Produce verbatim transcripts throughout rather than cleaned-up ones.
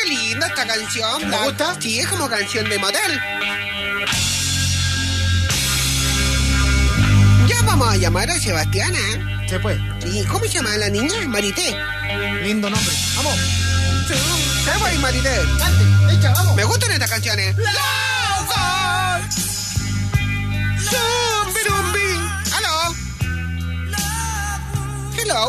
qué linda esta canción. ¿Te la... gusta? Sí, es como canción de motel. Ya vamos a llamar a Sebastiana. Se puede. ¿Y cómo se llama la niña? Marité. Lindo nombre. Vamos. Se va, Marité. Dale, echa, vamos. Me gustan estas canciones. ¿Aló? Hello.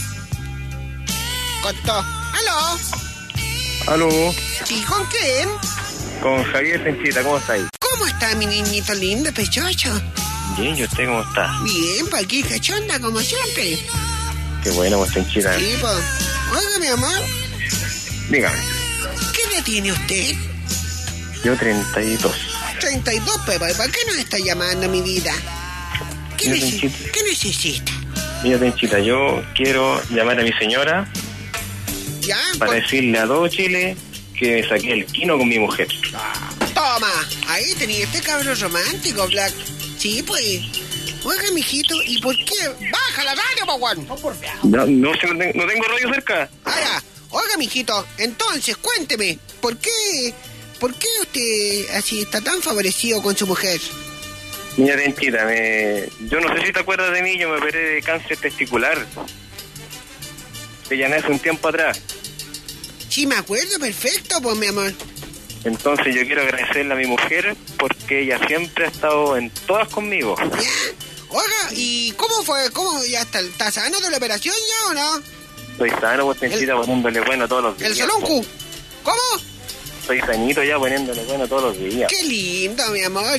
Cortó. ¿Aló? Aló, ¿Sí, con quién? con Javier Tenchita, ¿cómo estáis? ¿Cómo está mi niñito lindo, pechocho? Bien, ¿y usted cómo está? Bien, pa' aquí cachonda como siempre. Qué bueno, pues Tenchita. Sí, pues. Oiga, mi amor, Dígame, ¿qué le tiene usted? yo treinta y dos. treinta y dos, Pepa. ¿Para qué nos está llamando, mi vida? ¿Qué, Yo, nece- Tenchita. ¿Qué necesita? Mira, Tenchita, yo quiero llamar a mi señora ¿Ya? para Pues, decirle a todo Chile que me saqué el quino con mi mujer. toma. Ahí tenía este cabrón romántico, Black. Sí, pues. Oiga, mijito, ¿y por qué? ¡Baja la radio, Paguán! No, no, sé, no, tengo, no tengo radio cerca. Ah, ya. Oiga, mijito, entonces, cuénteme, ¿por qué, por qué usted así está tan favorecido con su mujer? Mira, Tenchita, me... yo no sé si te acuerdas de mí, yo me operé de cáncer testicular. Te llamé hace un tiempo atrás. Sí, me acuerdo, perfecto, pues, mi amor. Entonces yo quiero agradecerle a mi mujer porque ella siempre ha estado en todas conmigo. ¿Ya? Oiga, ¿y cómo fue? ¿Cómo ya está, está sano de la operación ya o no? Estoy sano, pues Tenchita, poniéndole bueno todos los días. ¿El saloncu? ¿Cómo? Estoy sanito ya poniéndole bueno todos los días. Qué lindo, mi amor.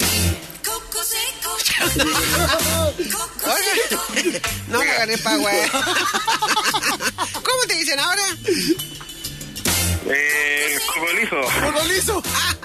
Oiga, no me agarré pa' güey. ¿Cómo te dicen ahora? El cocolizo. ¡Cocolizo!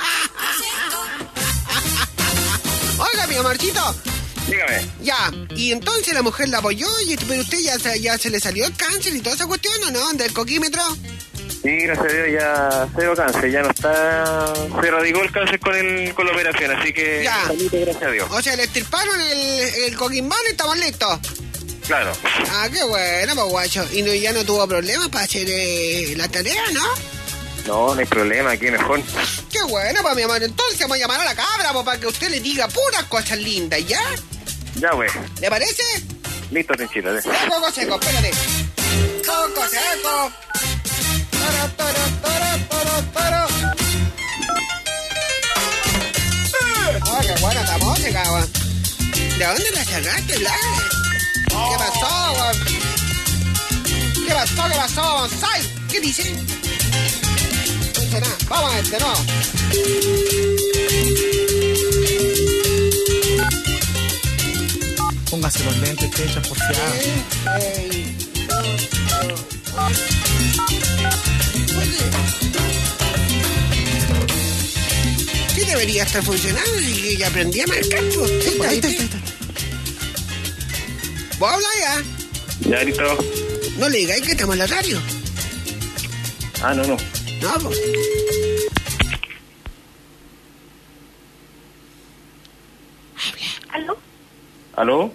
Oiga, mi amorcito. Dígame. Ya, y entonces la mujer la apoyó, y, pero usted ya se, ya se le salió el cáncer y toda esa cuestión, ¿o no? ¿Del coquímetro? Sí, gracias a Dios ya cero cáncer, ya no está... Se erradicó el cáncer con, el, con la operación, así que... Ya. Salute, gracias a Dios. O sea, le estirparon el, el coquimbán y estamos listos. Claro. Ah, qué bueno, pues guacho. Y no, ya no tuvo problemas para hacer eh, la tarea, ¿no? No, no hay problema, aquí mejor. Qué bueno, pues mi amor. Entonces vamos a llamar a la cabra, pues, para que usted le diga puras cosas lindas, ¿ya? Ya, güey. ¿Le parece? Listo, Tenchita. de- Ya, coco seco, espérate. Coco seco. Toro, toro, toro, toro, toro. Oh, qué buena esta música, weón. ¿De dónde la sacaste, Blas? ¿Qué pasó, weón? ¿Qué pasó, qué pasó, Bonsai? ¿Qué dice? No dice nada. Vamos a ver, de nuevo. Póngase los lentes, te echas por si acaso. Ey, oh, oh, oh. Sí debería estar funcionando y ya aprendí a marcar, pues. Ahí está, ahí está, ahí está. ¿Vos hablas ya? Ya, listo. No le digáis que estamos en la radio. Ah, no, no. No, pues. ¿Aló? ¿Aló?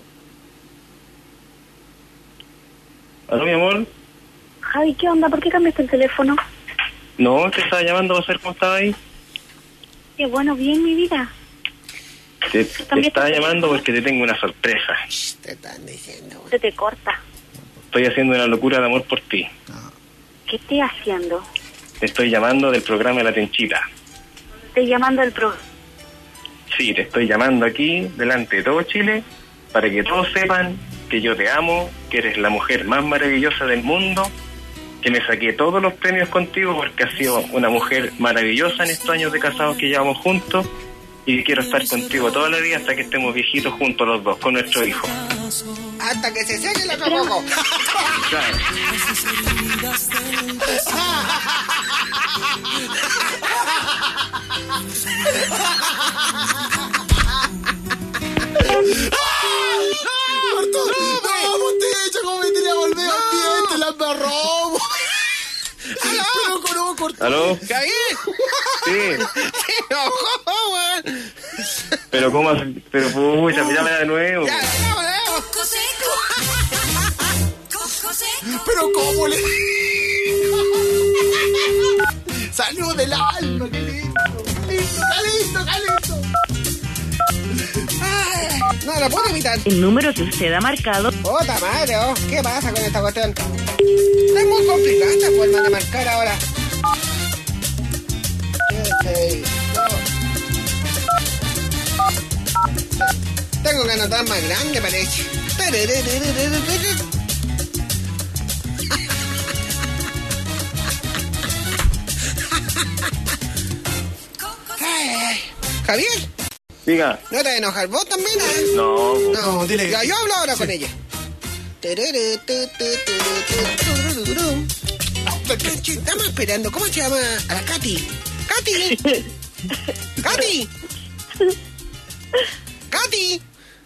¿Aló, mi amor? Javi, ¿qué onda? ¿Por qué cambiaste el teléfono? No, te estaba llamando para saber cómo estaba ahí. Qué bueno, bien, mi vida. Te, te También estaba te- llamando porque te tengo una sorpresa. Shh, te están diciendo, güey. Se te corta. Estoy haciendo una locura de amor por ti. ¿Qué estoy haciendo? Te estoy llamando del programa La Tenchita. Estoy llamando al pro... Sí, te estoy llamando aquí, delante de todo Chile, para que todos sepan que yo te amo, que eres la mujer más maravillosa del mundo, que me saqué todos los premios contigo porque has sido una mujer maravillosa en estos años de casados que llevamos juntos y quiero estar contigo toda la vida hasta que estemos viejitos juntos los dos, con nuestro hijo. Hasta que se seque el otro poco. Claro. Arturo, no, Montecho, ¿cómo me tenía volver al ambiente? La embarró. Pero con no, cortó. ¿Aló? ¿Javier? Sí, Se enojó, weón. pero ¿cómo? has- Pero pucha, llámala de nuevo. Ya, ya, ya. Pero ¿cómo le...? salió del alma, qué lindo. Listo, Calixto, Calixto. Ay, no lo puedo evitar. El número que usted ha marcado. Puta madre, oh, ¿qué pasa con esta cuestión? Es muy complicada esta forma de marcar ahora. seis, dos. Tengo que anotar más grande, parece. Ay, ay. Javier, Diga. ¿no te vas a enojar vos también? ¿Eh? No, No, dile. Ya, yo hablo ahora Sí. con ella. Estamos esperando. ¿Cómo se llama? A la Katy. ¡Katy! ¡Katy! ¡Katy!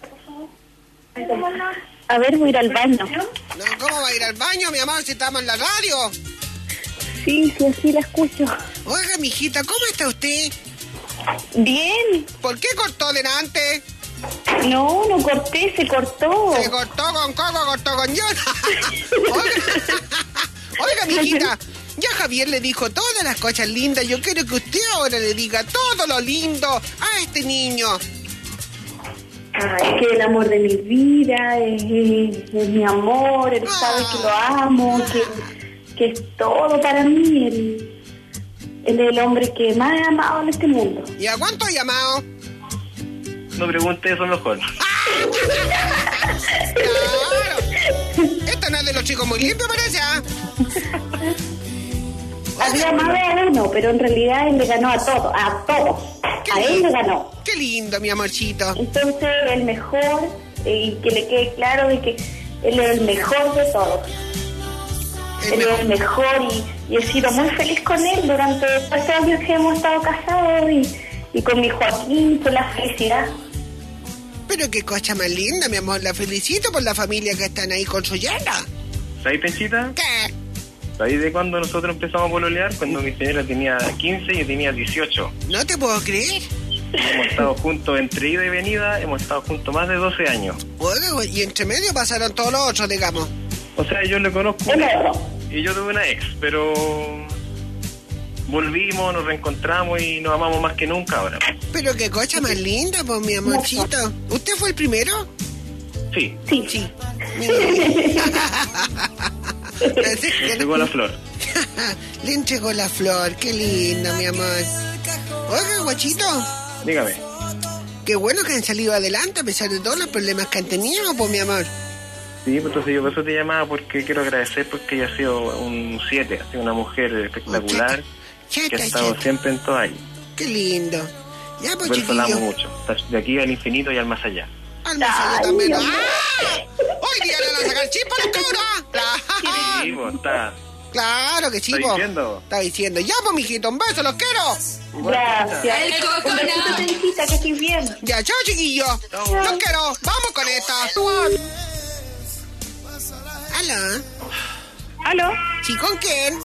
A ver, voy a ir al baño. No, ¿cómo va a ir al baño, mi amor, si estamos en la radio? Sí, sí, así la escucho. Oiga, mijita, ¿cómo está usted? Bien. ¿Por qué cortó delante? No, no corté, se cortó. Se cortó con coco, cortó con yo. Oiga, oiga, mijita, ya Javier le dijo todas las cosas lindas. Yo quiero que usted ahora le diga todo lo lindo a este niño. Ay, que el amor de mi vida, es, es- es mi amor, él sabe que lo amo, que, que es todo para mí. Él, él es el hombre que más he amado en este mundo. ¿Y a cuánto ha llamado? no pregunte eso mejor. ¡Claro! Esto no es de los chicos muy limpios, parece, ¿ah? Había amado a uno, pero en realidad él le ganó a todos, a todos. A él le ganó. Qué lindo, mi amorcito. Entonces, el mejor, eh, y que le quede claro de que él es el mejor de todos. El Él es mejor. el mejor y, y he sido muy feliz con él durante estos años que hemos estado casados y, y con mi Joaquín, por la felicidad. Pero qué cosa más linda, mi amor. La felicito por la familia que están ahí con su yerna. ¿Sabes, Penchita? ¿Qué? ¿Sabes de cuándo nosotros empezamos a pololear? Cuando mi señora tenía quince y yo tenía dieciocho. No te puedo creer. Hemos estado juntos entre ida y venida, hemos estado juntos más de doce años. Oiga, y entre medio pasaron todos los otros, digamos. O sea, yo le conozco El otro. y yo tuve una ex, pero volvimos, nos reencontramos y nos amamos más que nunca ahora. Pero qué cosa más linda, pues, mi amorcito. ¿Usted fue el primero? Sí, Sí. Sí. me entregó la flor. Le entregó la flor, qué lindo, mi amor. Oiga, guachito, Dígame. qué bueno que han salido adelante a pesar de todos los problemas que han tenido, pues, mi amor. Sí, pues entonces yo por eso te llamaba porque quiero agradecer porque ella ha sido un siete, ha sido una mujer espectacular Chata, que ha chata, estado chata. siempre en todo ahí. Qué lindo. Ya, pues, Por eso la amo chiquillo. mucho. De aquí al infinito y al más allá. Al más allá Ay, también. Dios ¡Ah! Hoy día le van a sacar chispa a los cabros. Claro. Sí, pues está. Claro que sí, Está po. diciendo. Está diciendo. Ya, pues, mijito, un beso, los quiero. Gracias. El Un cocona. besito, Tencita, que estés bien. Ya, chao, chiquillo. Chao. Los quiero. Vamos con esta. ¿Aló? ¿Aló? ¿Sí, con quién?